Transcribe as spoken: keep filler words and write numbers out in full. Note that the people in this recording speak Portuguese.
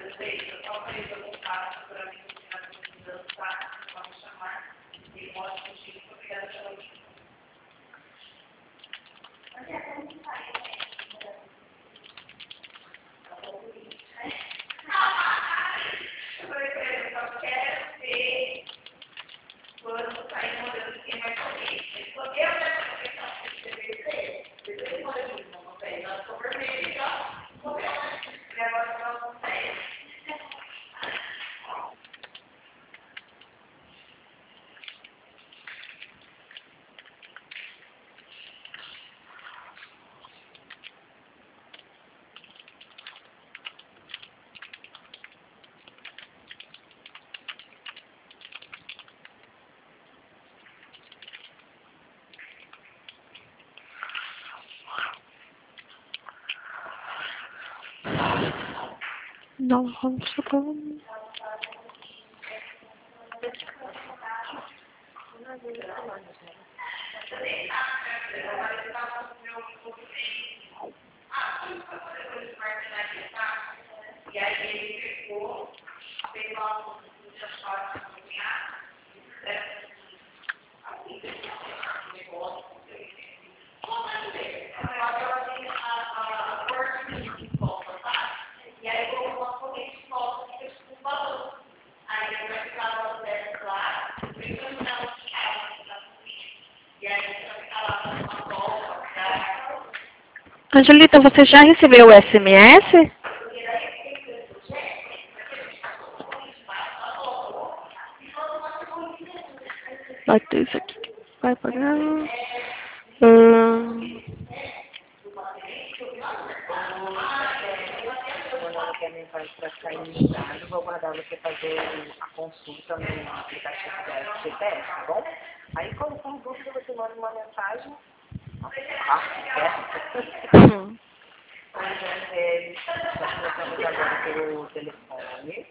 Não vamos supor. Angelita, você já recebeu o S M S? Vai ter isso aqui. Vai pagar. Hum. Quando ela quer mensagem para ficar iniciado, vou guardar você fazer a consulta no aplicativo da G P S, tá bom? Aí, quando for dúvida, você manda uma mensagem. Ah, é. Hum. É, nós começamos agora pelo telefone.